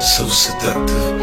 so seductive.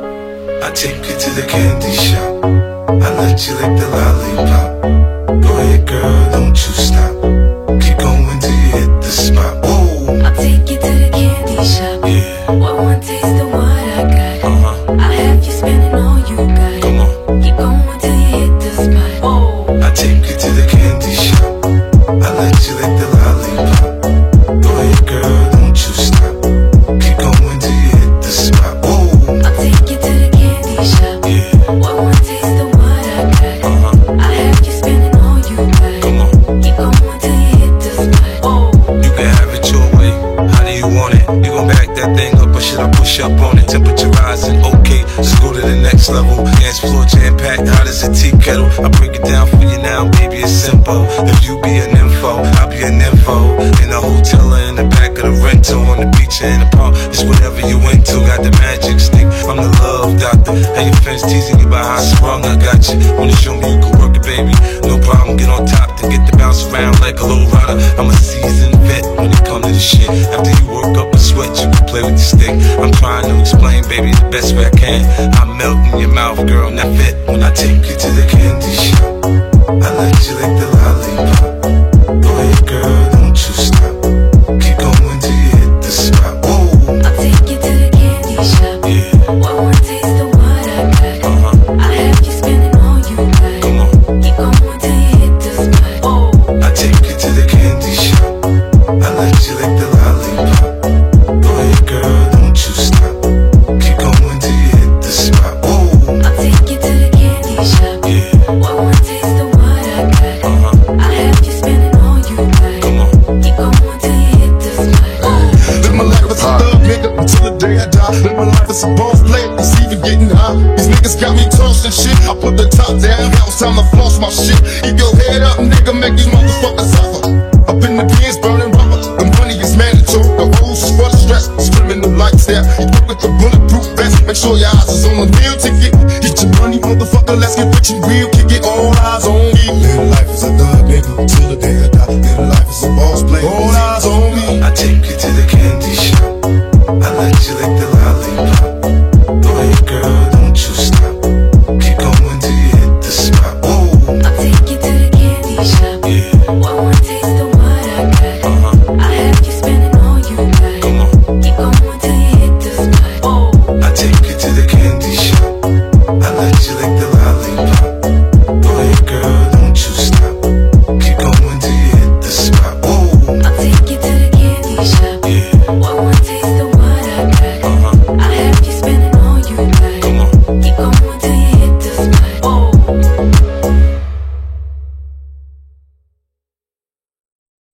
I take you to the candy shop, I let you lick the lollipop. Go ahead girl, don't you stop, keep going till you hit the spot. Whoa. I'll take you to the candy shop, Yeah. what one taste of what I got. I'll have you spending all you got. Come on. Keep going till you hit the spot. Whoa. I take you to the candy shop, I let you lick the lollipop. Go ahead girl, don't you stop, keep going till you hit the spot. Whoa. I'll take you to the candy shop, Yeah. what one taste of what I got. I'll have you spending all you got. Come on. Keep going till you hit the spot. Whoa. You can have it your way, how do you want it? You gon' back that thing up or should I push up on it? Temperature rising, okay, let's go to the next level. Dance floor jam packed, hot as a tea kettle. I break it down for you now, baby, it's simple. If you be an info, I'll be an info. In a hotel or in the back of the rental, on the beach or in the park, it's whatever you into. Got the magic stick, I'm the love doctor. Hey, your friends teasing you about how I sprung, I got you. Wanna show me you can work it, baby? No problem, get on top, then get to bounce around like a low rider. I'm a seasoned vet when it comes to this shit. After you work up a sweat, you can play with the stick. I'm trying to explain, baby, the best way I can. I melt in your mouth, girl, and that fit. When I take you to the candy shop, I let you lick the lollipop. Go ahead, girl, don't you stop, keep going till you hit the spot. Whoa. I'll take you to the candy shop, Yeah. what one taste of what I got. I'll have you spending all you got. Come on. Keep going till you hit the spot. Whoa. I take you to the candy shop, I let you lick the lollipop. Go ahead, girl, don't you stop, keep going till you hit the spot. Whoa. I'll take you to the candy shop, Yeah. what one taste of what I got. I'll have you spending all you got. Come on. Keep going till you hit the spot. Live my life as a thug nigga until the day I die. Live my life as a boss player, it's even getting high. These niggas got me tossing shit. I put the top down, now it's time to floss my shit. Keep your head up, nigga, make these motherfuckers suffer. Up in the pins, burning rubber. The money is mandatory. The hoes is for the stress. Swimming the lights there. You work with the bulletproof vest. Make sure your eyes is on the meal ticket. Get your money, motherfucker. Let's get rich and real. Kick it, all eyes on me. Live life as a thug nigga till the day